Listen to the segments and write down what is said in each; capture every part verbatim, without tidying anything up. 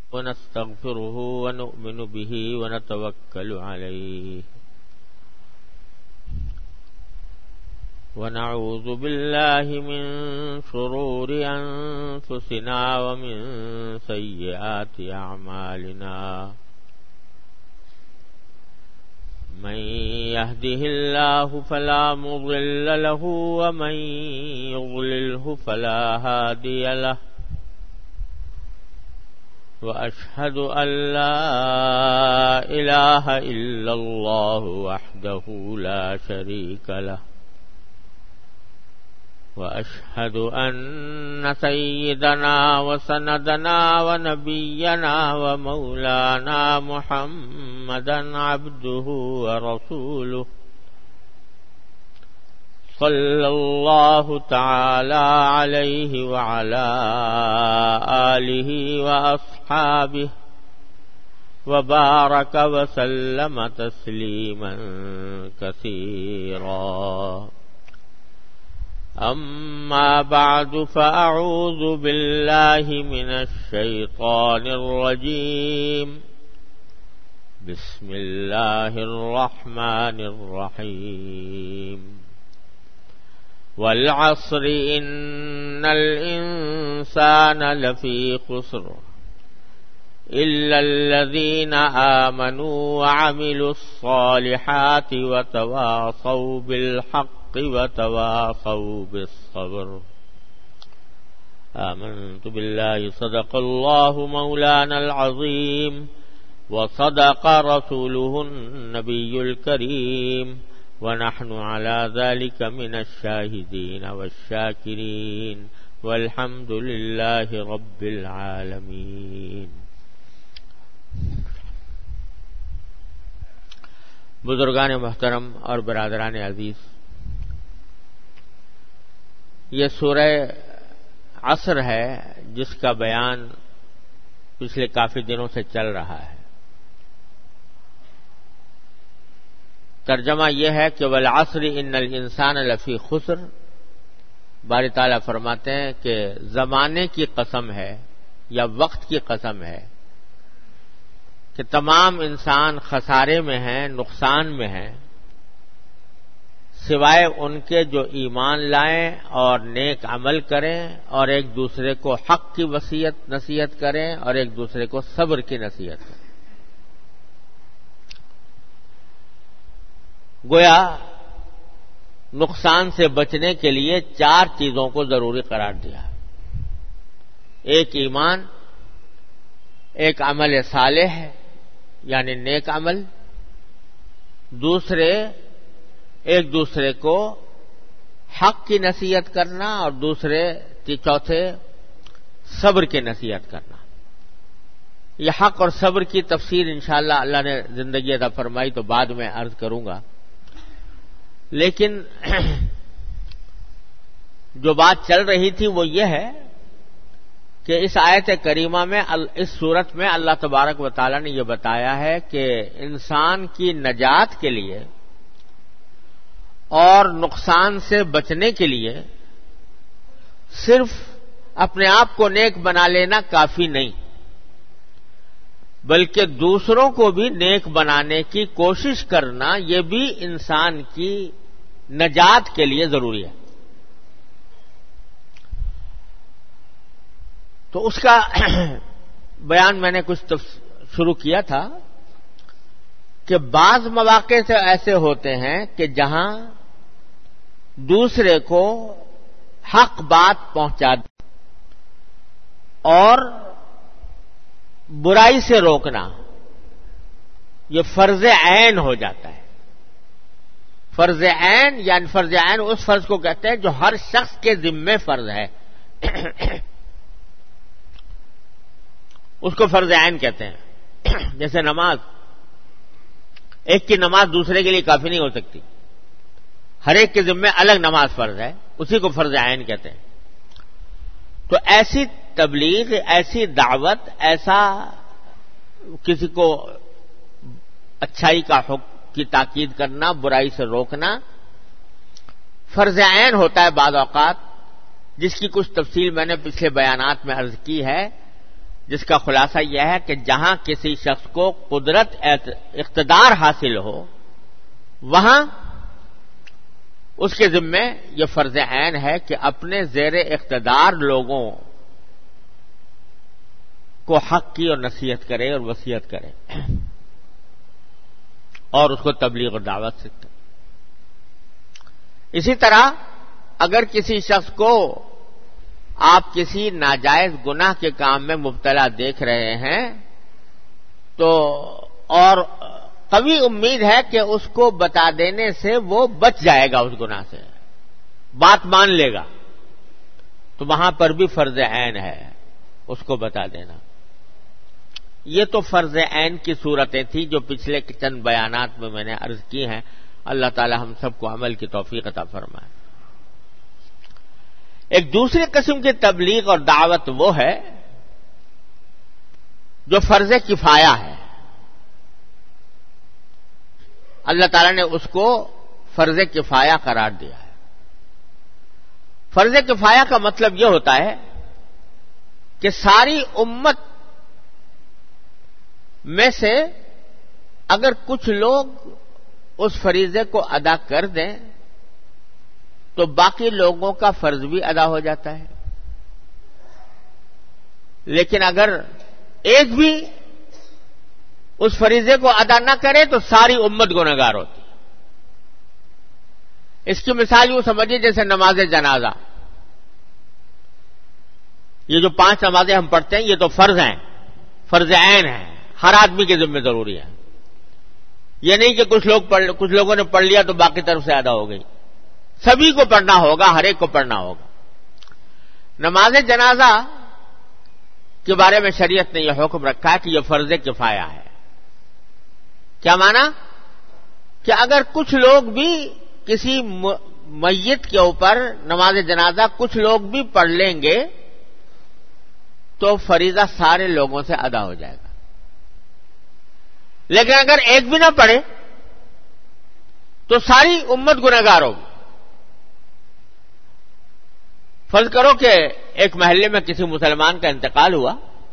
ونستغفره ونؤمن به ونتوكل عليه ونعوذ بالله من شرور أنفسنا ومن سيئات أعمالنا من يهده الله فلا مضل له ومن يضلله فلا هادي له وأشهد أن لا إله إلا الله وحده لا شريك له وأشهد أن سيدنا وسندنا ونبينا ومولانا محمدا عبده ورسوله صلى الله تعالى عليه وعلى آله وأصحابه وبارك وسلم تسليما كثيرا. أما بعد فأعوذ بالله من الشيطان الرجيم. بسم الله الرحمن الرحيم. والعصر إن الإنسان لفي خسر إلا الذين آمنوا وعملوا الصالحات وتواصوا بالحق وتواصوا بالصبر. آمنت بالله صدق الله مولانا العظيم وصدق رسوله النبي الكريم ونحن على ذلك من الشاهدين والشاكرين والحمد لله رب العالمين. بزرگان محترم اور برادران عزیز، یہ سورہ عصر ہے جس کا بیان پچھلے کافی دنوں سے چل رہا ہے. ترجمہ یہ ہے کہ والعصر ان الانسان لفی خسر. باری تعالیٰ فرماتے ہیں کہ زمانے کی قسم ہے یا وقت کی قسم ہے کہ تمام انسان خسارے میں ہیں، نقصان میں ہیں، سوائے ان کے جو ایمان لائیں اور نیک عمل کریں اور ایک دوسرے کو حق کی وصیت نصیحت کریں اور ایک دوسرے کو صبر کی نصیحت کریں. گویا نقصان سے بچنے کے لیے چار چیزوں کو ضروری قرار دیا. ایک ایمان، ایک عمل صالح یعنی نیک عمل، دوسرے ایک دوسرے کو حق کی نصیحت کرنا اور دوسرے چوتھے صبر کی نصیحت کرنا. یہ حق اور صبر کی تفسیر انشاءاللہ اللہ نے زندگی عطا فرمائی تو بعد میں عرض کروں گا، لیکن جو بات چل رہی تھی وہ یہ ہے کہ اس آیت کریمہ میں اس صورت میں اللہ تبارک و تعالی نے یہ بتایا ہے کہ انسان کی نجات کے لیے اور نقصان سے بچنے کے لیے صرف اپنے آپ کو نیک بنا لینا کافی نہیں، بلکہ دوسروں کو بھی نیک بنانے کی کوشش کرنا یہ بھی انسان کی نجات کے لیے ضروری ہے. تو اس کا بیان میں نے کچھ شروع کیا تھا کہ بعض مواقع سے ایسے ہوتے ہیں کہ جہاں دوسرے کو حق بات پہنچا اور برائی سے روکنا یہ فرض عین ہو جاتا ہے. فرض عین یعنی فرض عین اس فرض کو کہتے ہیں جو ہر شخص کے ذمے فرض ہے، اس کو فرض عین کہتے ہیں. جیسے نماز، ایک کی نماز دوسرے کے لیے کافی نہیں ہو سکتی، ہر ایک کے ذمے الگ نماز فرض ہے، اسی کو فرض عین کہتے ہیں. تو ایسی تبلیغ، ایسی دعوت، ایسا کسی کو اچھائی کا حکم کی تاکید کرنا، برائی سے روکنا فرض عین ہوتا ہے بعض اوقات، جس کی کچھ تفصیل میں نے پچھلے بیانات میں عرض کی ہے جس کا خلاصہ یہ ہے کہ جہاں کسی شخص کو قدرت اقتدار حاصل ہو وہاں اس کے ذمے یہ فرض عین ہے کہ اپنے زیر اقتدار لوگوں کو حق کی اور نصیحت کرے اور وصیت کرے اور اس کو تبلیغ اور دعوت سے کرے۔ اسی طرح اگر کسی شخص کو آپ کسی ناجائز گناہ کے کام میں مبتلا دیکھ رہے ہیں تو اور قوی امید ہے کہ اس کو بتا دینے سے وہ بچ جائے گا، اس گناہ سے بات مان لے گا، تو وہاں پر بھی فرض عین ہے اس کو بتا دینا۔ یہ تو فرض عین کی صورتیں تھیں جو پچھلے چند بیانات میں میں نے عرض کی ہیں۔ اللہ تعالی ہم سب کو عمل کی توفیق عطا فرمائے۔ ایک دوسری قسم کی تبلیغ اور دعوت وہ ہے جو فرض کفایہ ہے۔ اللہ تعالی نے اس کو فرض کفایہ قرار دیا ہے۔ فرض کفایہ کا مطلب یہ ہوتا ہے کہ ساری امت میں سے اگر کچھ لوگ اس فریضے کو ادا کر دیں تو باقی لوگوں کا فرض بھی ادا ہو جاتا ہے، لیکن اگر ایک بھی اس فریضے کو ادا نہ کرے تو ساری امت گنہگار ہوتی ہے۔ اس کی مثال یوں سمجھیے جیسے نماز جنازہ، یہ جو پانچ نمازیں ہم پڑھتے ہیں یہ تو فرض ہیں، فرض عین ہیں، ہر آدمی کے ذمہ ضروری ہے۔ یہ نہیں کہ کچھ لوگ پڑھ کچھ لوگوں نے پڑھ لیا تو باقی طرف سے ادا ہو گئی، سبھی کو پڑھنا ہوگا، ہر ایک کو پڑھنا ہوگا۔ نماز جنازہ کے بارے میں شریعت نے یہ حکم رکھا ہے کہ یہ فرض کفایہ ہے۔ کیا معنی؟ کہ اگر کچھ لوگ بھی کسی میت کے اوپر نماز جنازہ کچھ لوگ بھی پڑھ لیں گے تو فریضہ سارے لوگوں سے ادا ہو جائے گا، لیکن اگر ایک بھی نہ پڑھے تو ساری امت گنہگار ہوگی۔ فرض کرو کہ ایک محلے میں کسی مسلمان کا انتقال ہوا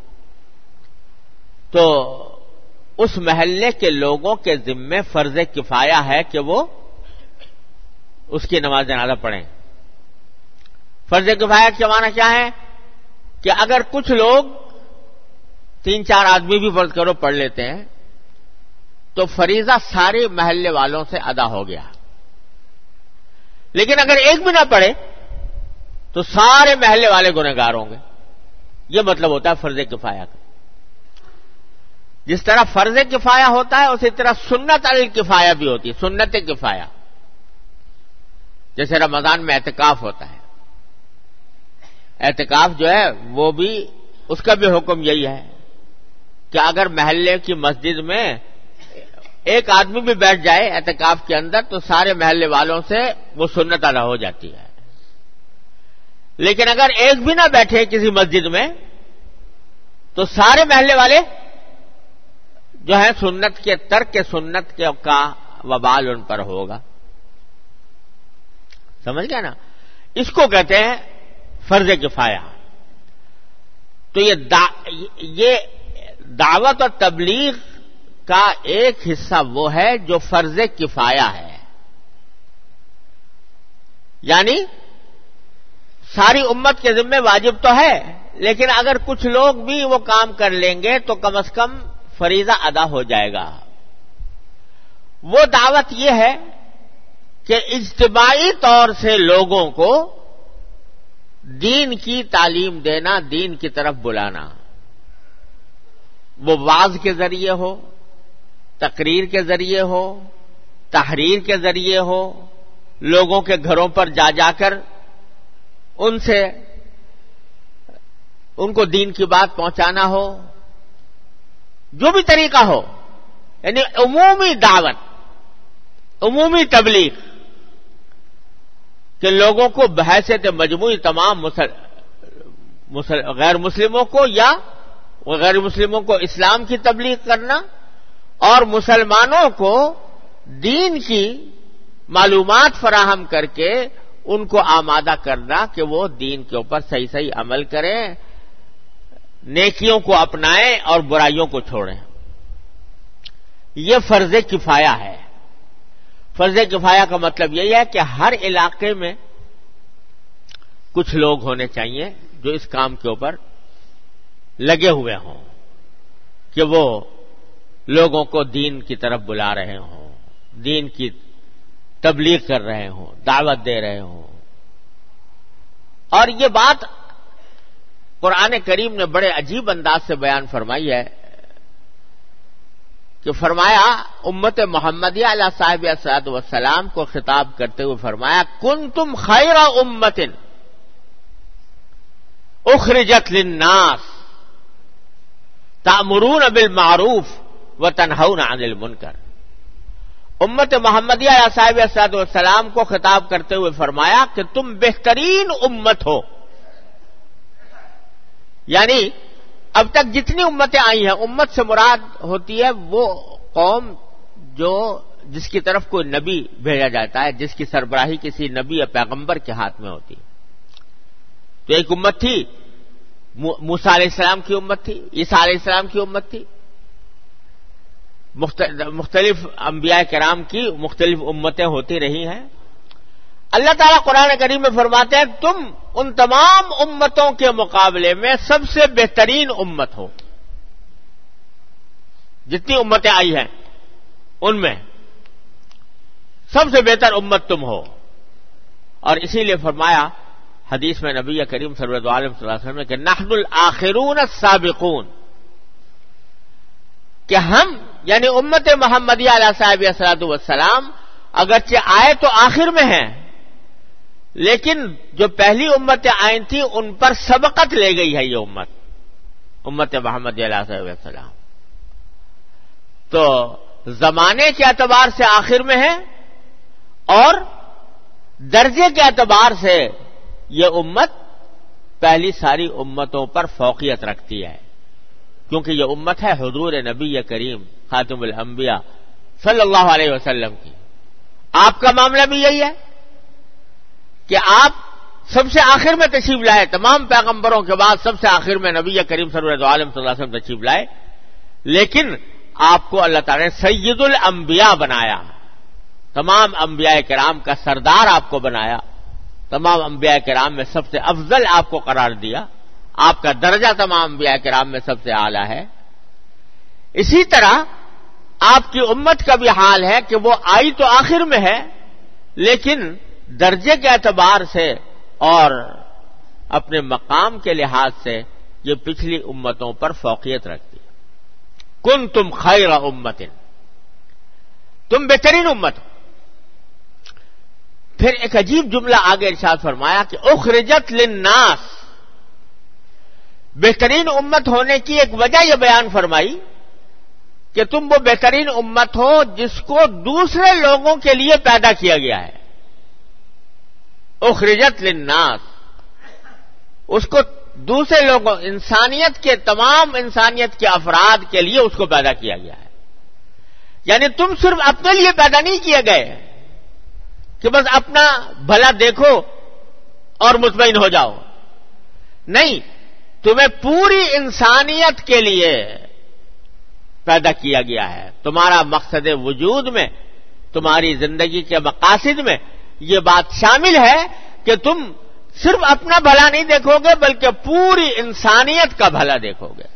تو اس محلے کے لوگوں کے ذمے فرض کفایہ ہے کہ وہ اس کی نماز جنازہ پڑھیں۔ فرض کفایہ کا معنی کیا ہے؟ کہ اگر کچھ لوگ تین چار آدمی بھی فرض کرو پڑھ لیتے ہیں تو فریضہ سارے محلے والوں سے ادا ہو گیا، لیکن اگر ایک بھی نہ پڑھے تو سارے محلے والے گنہگار ہوں گے۔ یہ مطلب ہوتا ہے فرض کفایہ کا۔ جس طرح فرض کفایہ ہوتا ہے اسی طرح سنت الکفایہ بھی ہوتی ہے، سنت کفایہ۔ جیسے رمضان میں اعتکاف ہوتا ہے، اعتکاف جو ہے وہ بھی اس کا بھی حکم یہی ہے کہ اگر محلے کی مسجد میں ایک آدمی بھی بیٹھ جائے اعتکاف کے اندر تو سارے محلے والوں سے وہ سنت ادا ہو جاتی ہے، لیکن اگر ایک بھی نہ بیٹھے کسی مسجد میں تو سارے محلے والے جو ہے سنت کے ترک کے سنت کے کا وبال ان پر ہوگا۔ سمجھ گیا نا؟ اس کو کہتے ہیں فرض کفایہ۔ تو یہ دا یہ دعوت اور تبلیغ کا ایک حصہ وہ ہے جو فرض کفایہ ہے، یعنی ساری امت کے ذمہ واجب تو ہے لیکن اگر کچھ لوگ بھی وہ کام کر لیں گے تو کم از کم فریضہ ادا ہو جائے گا۔ وہ دعوت یہ ہے کہ اجتماعی طور سے لوگوں کو دین کی تعلیم دینا، دین کی طرف بلانا، وہ وعظ کے ذریعے ہو، تقریر کے ذریعے ہو، تحریر کے ذریعے ہو، لوگوں کے گھروں پر جا جا کر ان سے ان کو دین کی بات پہنچانا ہو، جو بھی طریقہ ہو، یعنی عمومی دعوت، عمومی تبلیغ کہ لوگوں کو بحیثیت مجموعی تمام مسل... مسل... غیر مسلموں کو یا غیر مسلموں کو اسلام کی تبلیغ کرنا اور مسلمانوں کو دین کی معلومات فراہم کر کے ان کو آمادہ کرنا کہ وہ دین کے اوپر صحیح صحیح عمل کریں، نیکیوں کو اپنائیں اور برائیوں کو چھوڑیں. یہ فرض کفایہ ہے. فرض کفایہ کا مطلب یہی ہے کہ ہر علاقے میں کچھ لوگ ہونے چاہیے جو اس کام کے اوپر لگے ہوئے ہوں کہ وہ لوگوں کو دین کی طرف بلا رہے ہوں, دین کی تبلیغ کر رہے ہوں, دعوت دے رہے ہوں. اور یہ بات قرآن کریم نے بڑے عجیب انداز سے بیان فرمائی ہے کہ فرمایا امت محمدیہ علیہ صاحب الصلاۃ والسلام کو خطاب کرتے ہوئے فرمایا کنتم خیر امت اخرجت للناس تأمرون بالمعروف وتنہون عن المنکر. امت محمدیہ علیہ صاحب الصلاۃ والسلام کو خطاب کرتے ہوئے فرمایا کہ تم بہترین امت ہو. یعنی اب تک جتنی امتیں آئی ہیں, امت سے مراد ہوتی ہے وہ قوم جو جس کی طرف کوئی نبی بھیجا جاتا ہے, جس کی سربراہی کسی نبی یا پیغمبر کے ہاتھ میں ہوتی. تو ایک امت تھی موسیٰ علیہ السلام کی امت تھی, عیسیٰ علیہ السلام کی امت تھی. مختلف انبیاء کرام کی مختلف امتیں ہوتی رہی ہیں. اللہ تعالیٰ قرآن کریم میں فرماتے ہیں تم ان تمام امتوں کے مقابلے میں سب سے بہترین امت ہو. جتنی امتیں آئی ہیں ان میں سب سے بہتر امت تم ہو. اور اسی لیے فرمایا حدیث میں نبی کریم صلی اللہ علیہ وسلم کہ نحن الآخرون السابقون, کہ ہم یعنی امت محمدیہ علیہ صاحب الصلاۃ والسلام اگرچہ آئے تو آخر میں ہیں, لیکن جو پہلی امتیں آئی تھیں ان پر سبقت لے گئی ہے یہ امت, امت محمد علیہ صاحب السلام. تو زمانے کے اعتبار سے آخر میں ہے اور درجے کے اعتبار سے یہ امت پہلی ساری امتوں پر فوقیت رکھتی ہے, کیونکہ یہ امت ہے حضور نبی کریم خاتم الانبیاء صلی اللہ علیہ وسلم کی. آپ کا معاملہ بھی یہی ہے کہ آپ سب سے آخر میں تشریف لائے, تمام پیغمبروں کے بعد سب سے آخر میں نبی کریم صلی اللہ علیہ وسلم تشریف لائے, لیکن آپ کو اللہ تعالی نے سید الانبیاء بنایا, تمام انبیاء کرام کا سردار آپ کو بنایا, تمام انبیاء کرام میں سب سے افضل آپ کو قرار دیا, آپ کا درجہ تمام انبیاء کرام میں سب سے اعلیٰ ہے. اسی طرح آپ کی امت کا بھی حال ہے کہ وہ آئی تو آخر میں ہے, لیکن درجے کے اعتبار سے اور اپنے مقام کے لحاظ سے یہ پچھلی امتوں پر فوقیت رکھتی ہے. کنتم خیر امت, تم بہترین امت. پھر ایک عجیب جملہ آگے ارشاد فرمایا کہ اخرجت للناس, بہترین امت ہونے کی ایک وجہ یہ بیان فرمائی کہ تم وہ بہترین امت ہو جس کو دوسرے لوگوں کے لیے پیدا کیا گیا ہے. اخرجت للناس, اس کو دوسرے لوگوں, انسانیت کے تمام انسانیت کے افراد کے لیے اس کو پیدا کیا گیا ہے. یعنی تم صرف اپنے لیے پیدا نہیں کیے گئے کہ بس اپنا بھلا دیکھو اور مطمئن ہو جاؤ, نہیں, تمہیں پوری انسانیت کے لیے پیدا کیا گیا ہے. تمہارا مقصد وجود میں, تمہاری زندگی کے مقاصد میں یہ بات شامل ہے کہ تم صرف اپنا بھلا نہیں دیکھو گے بلکہ پوری انسانیت کا بھلا دیکھو گے,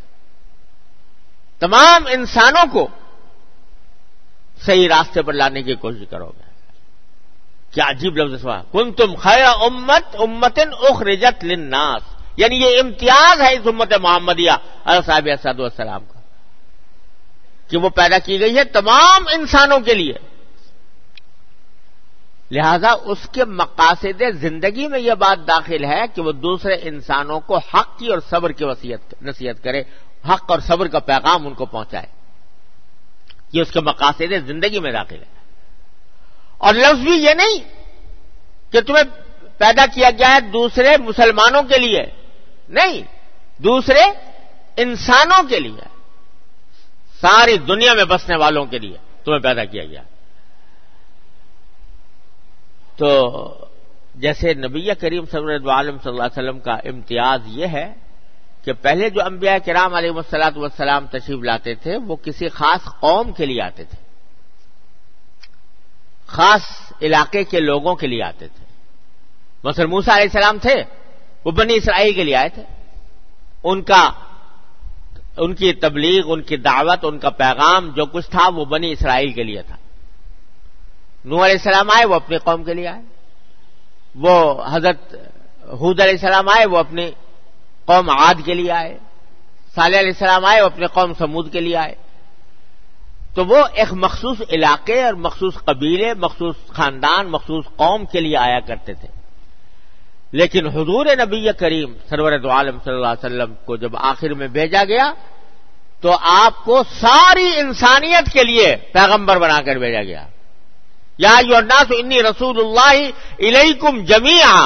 تمام انسانوں کو صحیح راستے پر لانے کی کوشش کرو گے. کیا عجیب لفظ سوا, کنتم خیر امت امت اخرجت للناس, یعنی یہ امتیاز ہے اس امت محمدیہ علیہ صاحب الصلاۃ والسلام کا کہ وہ پیدا کی گئی ہے تمام انسانوں کے لیے. لہذا اس کے مقاصد زندگی میں یہ بات داخل ہے کہ وہ دوسرے انسانوں کو حق کی اور صبر کی وصیت نصیحت کرے, حق اور صبر کا پیغام ان کو پہنچائے. یہ اس کے مقاصد زندگی میں داخل ہے. اور لفظ بھی یہ نہیں کہ تمہیں پیدا کیا گیا ہے دوسرے مسلمانوں کے لیے, نہیں, دوسرے انسانوں کے لیے, ساری دنیا میں بسنے والوں کے لیے تمہیں پیدا کیا گیا. تو جیسے نبی کریم صلی اللہ علیہ وسلم کا امتیاز یہ ہے کہ پہلے جو انبیاء کرام علیہ الصلوۃ والسلام تشریف لاتے تھے وہ کسی خاص قوم کے لیے آتے تھے، خاص علاقے کے لوگوں کے لیے آتے تھے۔ مثلا موسیٰ علیہ السلام تھے، وہ بنی اسرائیل کے لیے آئے تھے، ان کا ان کی تبلیغ، ان کی دعوت، ان کا پیغام جو کچھ تھا وہ بنی اسرائیل کے لیے تھا۔ نوح علیہ السلام آئے، وہ اپنی قوم کے لیے آئے۔ وہ حضرت ہود علیہ السلام آئے، وہ اپنی قوم عاد کے لیے آئے۔ صالح علیہ السلام آئے، وہ اپنے قوم سمود کے لیے آئے۔ تو وہ ایک مخصوص علاقے اور مخصوص قبیلے، مخصوص خاندان، مخصوص قوم کے لیے آیا کرتے تھے۔ لیکن حضور نبی کریم سرور دو عالم صلی اللہ علیہ وسلم کو جب آخر میں بھیجا گیا تو آپ کو ساری انسانیت کے لیے پیغمبر بنا کر بھیجا گیا۔ یا ایھا الناس انی رسول اللہ الیکم جمیعا،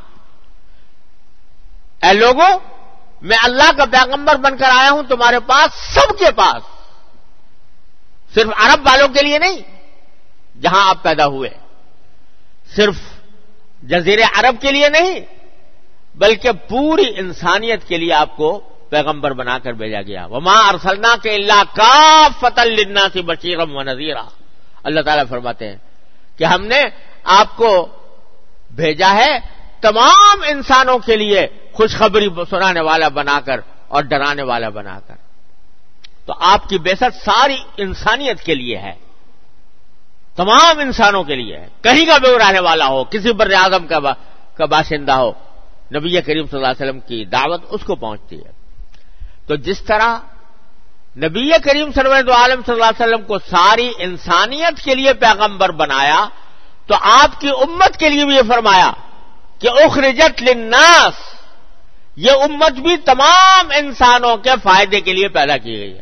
اے لوگوں میں اللہ کا پیغمبر بن کر آیا ہوں تمہارے پاس، سب کے پاس، صرف عرب والوں کے لیے نہیں جہاں آپ پیدا ہوئے، صرف جزیرے عرب کے لیے نہیں، بلکہ پوری انسانیت کے لیے آپ کو پیغمبر بنا کر بھیجا گیا۔ وما ارسلناک الا کافۃ للناس بشیرا ونذیرا، اللہ تعالیٰ فرماتے ہیں کہ ہم نے آپ کو بھیجا ہے تمام انسانوں کے لیے خوشخبری سنانے والا بنا کر اور ڈرانے والا بنا کر۔ تو آپ کی بعثت ساری انسانیت کے لیے ہے، تمام انسانوں کے لیے ہے، کہیں کا بھی رہنے والا ہو، کسی بر اعظم کا, با کا باشندہ ہو، نبی کریم صلی اللہ علیہ وسلم کی دعوت اس کو پہنچتی ہے۔ تو جس طرح نبی کریم سرور دو عالم صلی اللہ علیہ وسلم کو ساری انسانیت کے لیے پیغمبر بنایا، تو آپ کی امت کے لیے بھی یہ فرمایا کہ اخرجت للناس، یہ امت بھی تمام انسانوں کے فائدے کے لیے پیدا کی گئی ہے۔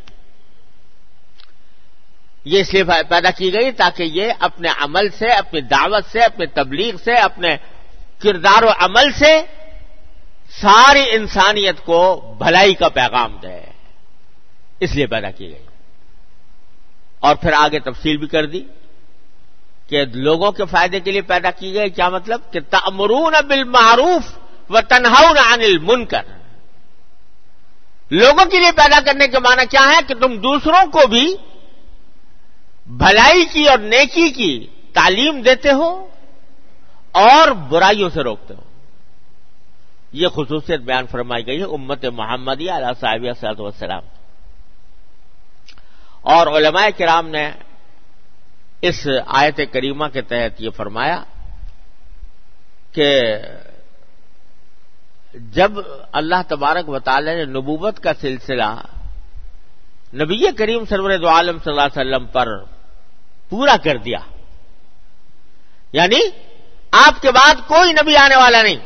یہ اس لیے پیدا کی گئی تاکہ یہ اپنے عمل سے، اپنی دعوت سے، اپنی تبلیغ سے، اپنے کردار و عمل سے ساری انسانیت کو بھلائی کا پیغام دے، اس لیے پیدا کی گئی۔ اور پھر آگے تفصیل بھی کر دی کہ لوگوں کے فائدے کے لیے پیدا کی گئی، کیا مطلب کہ تأمرون بالمعروف وتنہون عن المنکر، لوگوں کے لیے پیدا کرنے کے معنی کیا ہے کہ تم دوسروں کو بھی بھلائی کی اور نیکی کی تعلیم دیتے ہو اور برائیوں سے روکتے ہو۔ یہ خصوصیت بیان فرمائی گئی ہے امت محمدیہ علیہ صاحب الصلوۃ والسلام۔ اور علماء کرام نے اس آیت کریمہ کے تحت یہ فرمایا کہ جب اللہ تبارک و تعالی نے نبوت کا سلسلہ نبی کریم سرور دو عالم صلی اللہ علیہ وسلم پر پورا کر دیا، یعنی آپ کے بعد کوئی نبی آنے والا نہیں،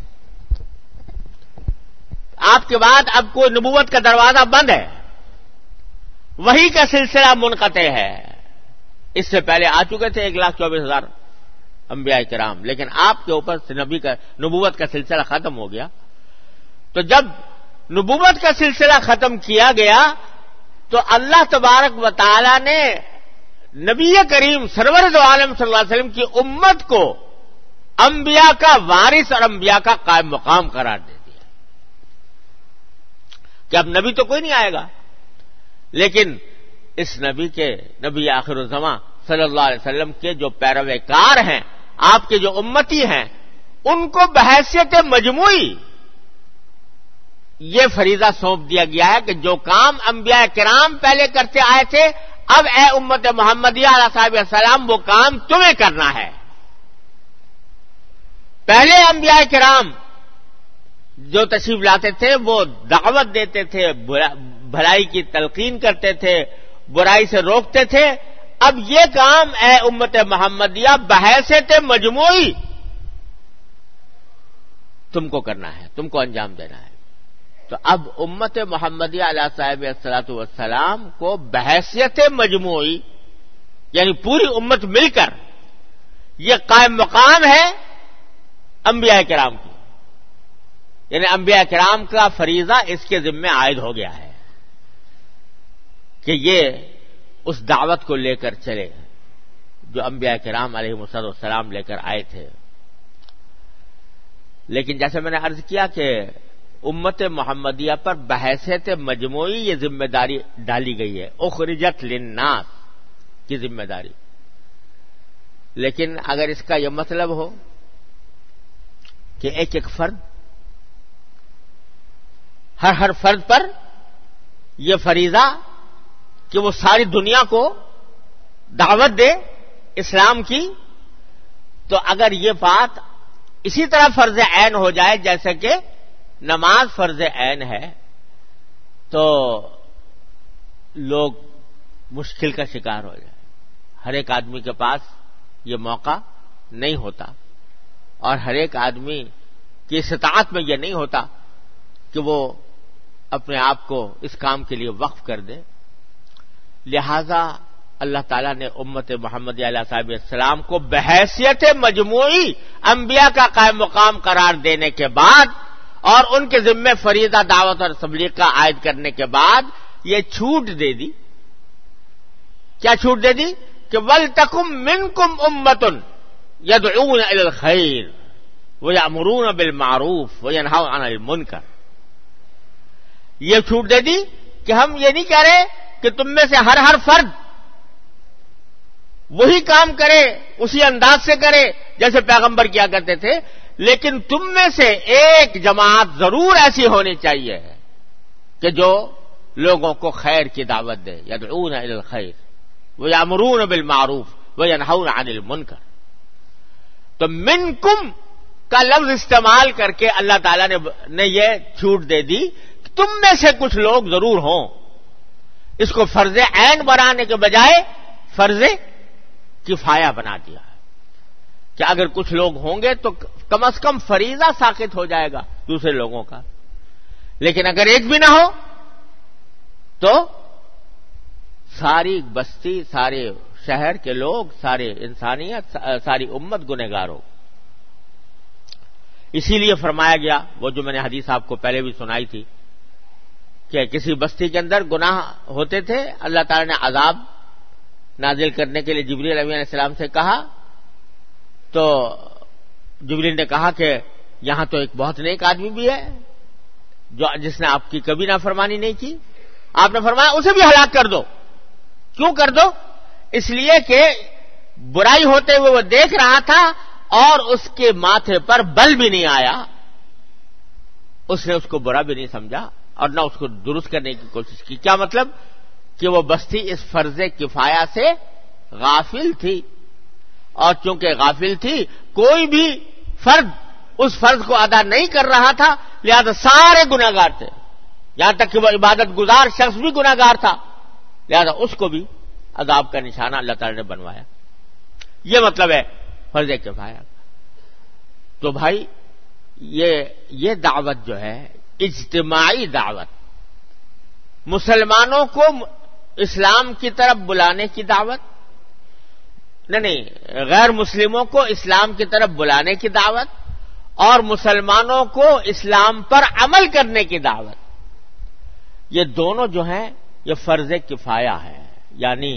آپ کے بعد اب کوئی نبوت کا دروازہ بند ہے، وحی کا سلسلہ منقطع ہے۔ اس سے پہلے آ چکے تھے ایک لاکھ چوبیس ہزار انبیاء کرام، لیکن آپ کے اوپر سے نبی کا نبوت کا سلسلہ ختم ہو گیا۔ تو جب نبوت کا سلسلہ ختم کیا گیا تو اللہ تبارک و تعالی نے نبی کریم سرور دو عالم صلی اللہ علیہ وسلم کی امت کو انبیاء کا وارث اور انبیاء کا قائم مقام قرار دے دیا کہ اب نبی تو کوئی نہیں آئے گا، لیکن اس نبی کے نبی آخر الزماں صلی اللہ علیہ وسلم کے جو پیروکار ہیں، آپ کے جو امتی ہیں، ان کو بحیثیت مجموعی یہ فریضہ سونپ دیا گیا ہے کہ جو کام انبیاء کرام پہلے کرتے آئے تھے، اب اے امت محمدیہ علیہ صاحب السلام وہ کام تمہیں کرنا ہے۔ پہلے انبیاء کرام جو تشریف لاتے تھے وہ دعوت دیتے تھے، بھلائی کی تلقین کرتے تھے، برائی سے روکتے تھے، اب یہ کام اے امت محمدیہ بحیثیت مجموعی تم کو کرنا ہے، تم کو انجام دینا ہے۔ تو اب امت محمدیہ علیہ صاحب الصلوۃ والسلام کو بحیثیت مجموعی یعنی پوری امت مل کر یہ قائم مقام ہے انبیاء کرام کی، یعنی انبیاء کرام کا فریضہ اس کے ذمہ عائد ہو گیا ہے کہ یہ اس دعوت کو لے کر چلے جو انبیاء کرام علیہ السلام لے کر آئے تھے۔ لیکن جیسے میں نے عرض کیا کہ امت محمدیہ پر بحیثیت مجموعی یہ ذمہ داری ڈالی گئی ہے، اخرجت للناس کی ذمہ داری. لیکن اگر اس کا یہ مطلب ہو کہ ایک ایک فرد، ہر ہر فرد پر یہ فریضہ کہ وہ ساری دنیا کو دعوت دے اسلام کی، تو اگر یہ بات اسی طرح فرض عین ہو جائے جیسے کہ نماز فرض عین ہے، تو لوگ مشکل کا شکار ہو جائے. ہر ایک آدمی کے پاس یہ موقع نہیں ہوتا، اور ہر ایک آدمی کی استطاعت میں یہ نہیں ہوتا کہ وہ اپنے آپ کو اس کام کے لیے وقف کر دے. لہذا اللہ تعالیٰ نے امت محمدیہ علیہ صاحب السلام کو بحیثیت مجموعی انبیاء کا قائم مقام قرار دینے کے بعد اور ان کے ذمے فریضہ دعوت اور تبلیغ کا عائد کرنے کے بعد یہ چھوٹ دے دی. کیا چھوٹ دے دی؟ کہ وَلْتَكُمْ مِنْكُمْ أُمَّةٌ يَدْعُونَ إِلَى الْخَيْرِ وَيَأْمُرُونَ بِالْمَعْرُوفِ وَيَنْهَوْنَ عَنِ الْمُنكَرِ. یہ چھوٹ دے دی کہ ہم یہ نہیں کہہ رہے کہ تم میں سے ہر ہر فرد وہی کام کرے، اسی انداز سے کرے جیسے پیغمبر کیا کرتے تھے، لیکن تم میں سے ایک جماعت ضرور ایسی ہونی چاہیے کہ جو لوگوں کو خیر کی دعوت دے. یدعون الی الخیر ویامرون بالمعروف وینہون عن المنکر. تو منکم کا لفظ استعمال کر کے اللہ تعالیٰ نے نے یہ چھوٹ دے دی کہ تم میں سے کچھ لوگ ضرور ہوں. اس کو فرض عین بنانے کے بجائے فرض کفایہ بنا دیا کہ اگر کچھ لوگ ہوں گے تو کم از کم فریضہ ساقط ہو جائے گا دوسرے لوگوں کا، لیکن اگر ایک بھی نہ ہو تو ساری بستی، سارے شہر کے لوگ، سارے انسانیت، ساری امت گنہگار ہو. اسی لیے فرمایا گیا وہ جو میں نے حدیث آپ کو پہلے بھی سنائی تھی کہ کسی بستی کے اندر گناہ ہوتے تھے، اللہ تعالی نے عذاب نازل کرنے کے لیے جبریل علیہ السلام سے کہا، تو جبریل نے کہا کہ یہاں تو ایک بہت نیک آدمی بھی ہے جو جس نے آپ کی کبھی نافرمانی نہیں کی. آپ نے فرمایا اسے بھی ہلاک کر دو. کیوں کر دو؟ اس لیے کہ برائی ہوتے ہوئے وہ دیکھ رہا تھا اور اس کے ماتھے پر بل بھی نہیں آیا، اس نے اس کو برا بھی نہیں سمجھا اور نہ اس کو درست کرنے کی کوشش کی. کیا مطلب؟ کہ وہ بستی اس فرض کفایہ سے غافل تھی، اور چونکہ غافل تھی کوئی بھی فرد اس فرض کو ادا نہیں کر رہا تھا، لہذا سارے گناہگار تھے، یہاں تک کہ وہ عبادت گزار شخص بھی گناہگار تھا، لہذا اس کو بھی عذاب کا نشانہ اللہ تعالی نے بنوایا. یہ مطلب ہے فرض کفایہ. تو بھائی یہ یہ دعوت جو ہے اجتماعی دعوت، مسلمانوں کو اسلام کی طرف بلانے کی دعوت نہیں نہیں غیر مسلموں کو اسلام کی طرف بلانے کی دعوت اور مسلمانوں کو اسلام پر عمل کرنے کی دعوت، یہ دونوں جو ہیں یہ فرض کفایہ ہے. یعنی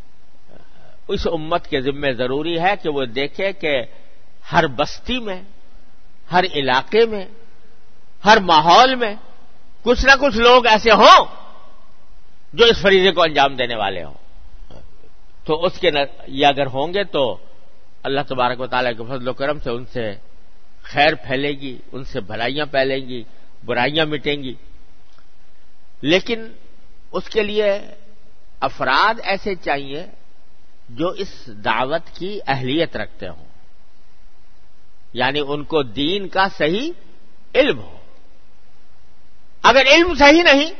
اس امت کے ذمہ ضروری ہے کہ وہ دیکھے کہ ہر بستی میں، ہر علاقے میں، ہر ماحول میں کچھ نہ کچھ لوگ ایسے ہوں جو اس فریضے کو انجام دینے والے ہوں. تو اس کے یہ اگر ہوں گے تو اللہ تبارک و تعالیٰ کے فضل و کرم سے ان سے خیر پھیلے گی، ان سے بھلائیاں پھیلیں گی، برائیاں مٹیں گی. لیکن اس کے لیے افراد ایسے چاہیے جو اس دعوت کی اہلیت رکھتے ہوں، یعنی ان کو دین کا صحیح علم ہو. اگر علم صحیح نہیں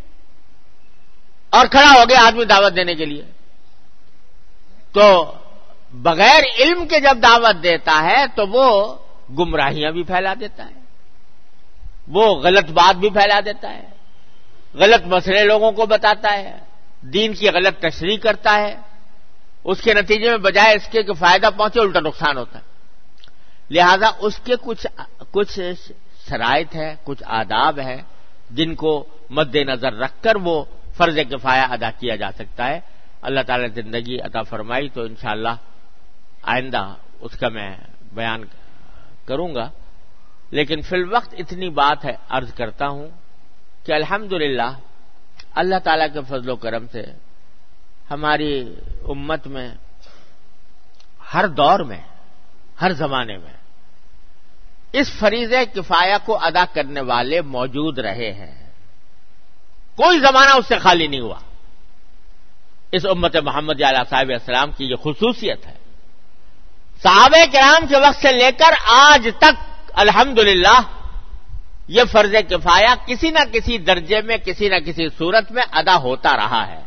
اور کھڑا ہو گیا آدمی دعوت دینے کے لیے تو بغیر علم کے جب دعوت دیتا ہے تو وہ گمراہیاں بھی پھیلا دیتا ہے، وہ غلط بات بھی پھیلا دیتا ہے، غلط مسئلے لوگوں کو بتاتا ہے، دین کی غلط تشریح کرتا ہے. اس کے نتیجے میں بجائے اس کے کہ فائدہ پہنچے الٹا نقصان ہوتا ہے. لہذا اس کے کچھ کچھ شرائط ہے، کچھ آداب ہے جن کو مد نظر رکھ کر وہ فرض کفایہ ادا کیا جا سکتا ہے. اللہ تعالی نے زندگی عطا فرمائی تو انشاءاللہ آئندہ اس کا میں بیان کروں گا. لیکن فی الوقت اتنی بات ہے عرض کرتا ہوں کہ الحمدللہ اللہ تعالیٰ کے فضل و کرم سے ہماری امت میں ہر دور میں ہر زمانے میں اس فریضہ کفایہ کو ادا کرنے والے موجود رہے ہیں. کوئی زمانہ اس سے خالی نہیں ہوا. اس امت محمد علیہ صاحب السلام کی یہ خصوصیت ہے. صحابہ کرام کے وقت سے لے کر آج تک الحمدللہ یہ فرض کفایہ کسی نہ کسی درجے میں کسی نہ کسی صورت میں ادا ہوتا رہا ہے.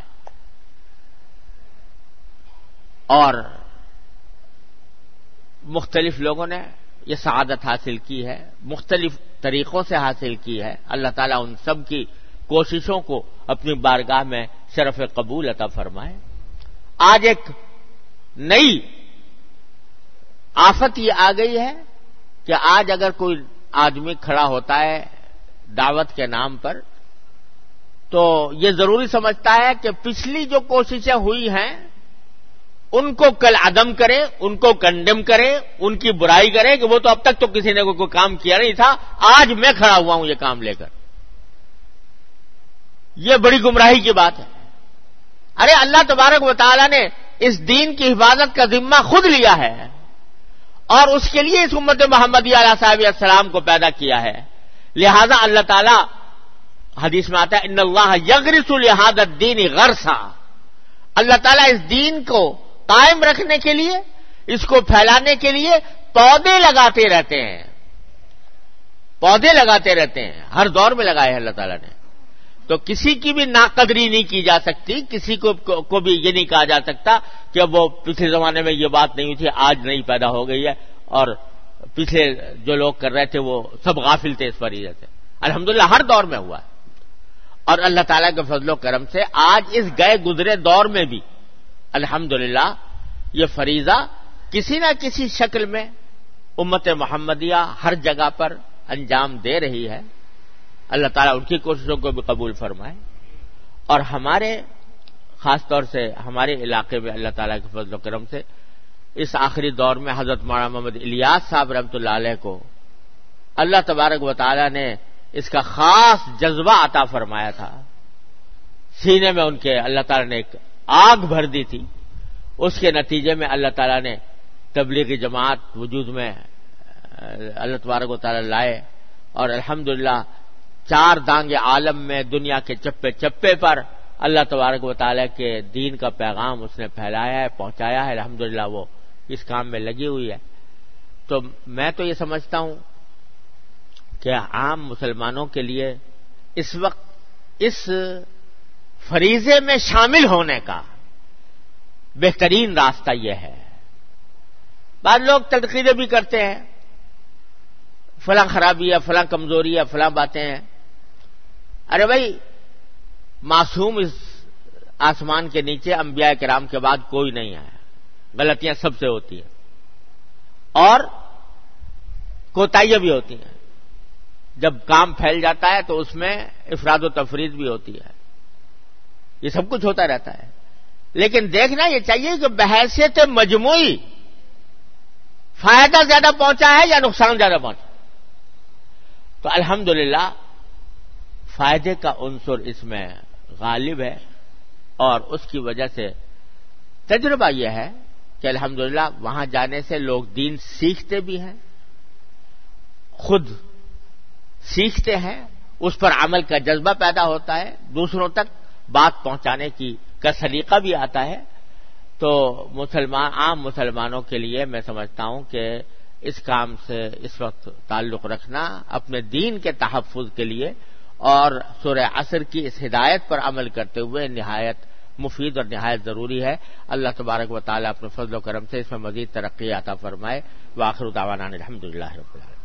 اور مختلف لوگوں نے یہ سعادت حاصل کی ہے, مختلف طریقوں سے حاصل کی ہے. اللہ تعالیٰ ان سب کی کوششوں کو اپنی بارگاہ میں شرف قبول عطا فرمائے. آج ایک نئی آفت یہ آ گئی ہے کہ آج اگر کوئی آدمی کھڑا ہوتا ہے دعوت کے نام پر تو یہ ضروری سمجھتا ہے کہ پچھلی جو کوششیں ہوئی ہیں ان کو کل عدم کرے, ان کو کنڈم کرے, ان کی برائی کرے کہ وہ تو اب تک تو کسی نے کوئی کام کیا نہیں تھا, آج میں کھڑا ہوا ہوں یہ کام لے کر. یہ بڑی گمراہی کی بات ہے. ارے اللہ تبارک و تعالیٰ نے اس دین کی حفاظت کا ذمہ خود لیا ہے اور اس کے لیے اس امت محمدی علیہ صاحب السلام کو پیدا کیا ہے. لہذا اللہ تعالیٰ حدیث میں آتا ہے ان اللہ یغرس لہذا الدین غرسا, اللہ تعالیٰ اس دین کو قائم رکھنے کے لیے, اس کو پھیلانے کے لیے پودے لگاتے رہتے ہیں, پودے لگاتے رہتے ہیں. ہر دور میں لگائے ہیں اللہ تعالیٰ نے. تو کسی کی بھی ناقدری نہیں کی جا سکتی, کسی کو کو بھی یہ نہیں کہا جا سکتا کہ وہ پچھلے زمانے میں یہ بات نہیں ہوئی تھی آج نہیں پیدا ہو گئی ہے اور پچھلے جو لوگ کر رہے تھے وہ سب غافل تھے اس فریضے سے. الحمدللہ ہر دور میں ہوا ہے اور اللہ تعالیٰ کے فضل و کرم سے آج اس گئے گزرے دور میں بھی الحمدللہ یہ فریضہ کسی نہ کسی شکل میں امت محمدیہ ہر جگہ پر انجام دے رہی ہے. اللہ تعالیٰ ان کی کوششوں کو بھی قبول فرمائے اور ہمارے خاص طور سے ہمارے علاقے میں اللہ تعالیٰ کے فضل و کرم سے اس آخری دور میں حضرت مولانا محمد الیاس صاحب رحمۃ اللہ علیہ کو اللہ تبارک و تعالیٰ نے اس کا خاص جذبہ عطا فرمایا تھا. سینے میں ان کے اللہ تعالیٰ نے ایک آگ بھر دی تھی. اس کے نتیجے میں اللہ تعالیٰ نے تبلیغی جماعت وجود میں اللہ تبارک و تعالیٰ لائے اور الحمدللہ چار دانگ عالم میں دنیا کے چپے چپے پر اللہ تبارک و تعالیٰ کے دین کا پیغام اس نے پھیلایا ہے, پہنچایا ہے. الحمدللہ وہ اس کام میں لگی ہوئی ہے. تو میں تو یہ سمجھتا ہوں کہ عام مسلمانوں کے لیے اس وقت اس فریضے میں شامل ہونے کا بہترین راستہ یہ ہے. بعض لوگ تنقیدیں بھی کرتے ہیں, فلاں خرابی ہے, فلاں کمزوری ہے, فلاں باتیں ہیں. ارے بھائی معصوم اس آسمان کے نیچے انبیاء کرام کے بعد کوئی نہیں آیا, غلطیاں سب سے ہوتی ہیں اور کوتاہیاں بھی ہوتی ہیں. جب کام پھیل جاتا ہے تو اس میں افراد و تفرید بھی ہوتی ہے, یہ سب کچھ ہوتا رہتا ہے. لیکن دیکھنا یہ چاہیے کہ بحیثیت مجموعی فائدہ زیادہ پہنچا ہے یا نقصان زیادہ پہنچا. تو الحمدللہ فائدے کا عنصر اس میں غالب ہے اور اس کی وجہ سے تجربہ یہ ہے کہ الحمدللہ وہاں جانے سے لوگ دین سیکھتے بھی ہیں, خود سیکھتے ہیں, اس پر عمل کا جذبہ پیدا ہوتا ہے, دوسروں تک بات پہنچانے کی کا سلیقہ بھی آتا ہے. تو مسلمان عام مسلمانوں کے لیے میں سمجھتا ہوں کہ اس کام سے اس وقت تعلق رکھنا اپنے دین کے تحفظ کے لیے اور سورہ عصر کی اس ہدایت پر عمل کرتے ہوئے نہایت مفید اور نہایت ضروری ہے. اللہ تبارک و تعالیٰ اپنے فضل و کرم سے اس میں مزید ترقی عطا فرمائے. وآخر دعوانا الحمدللہ رب العالمین.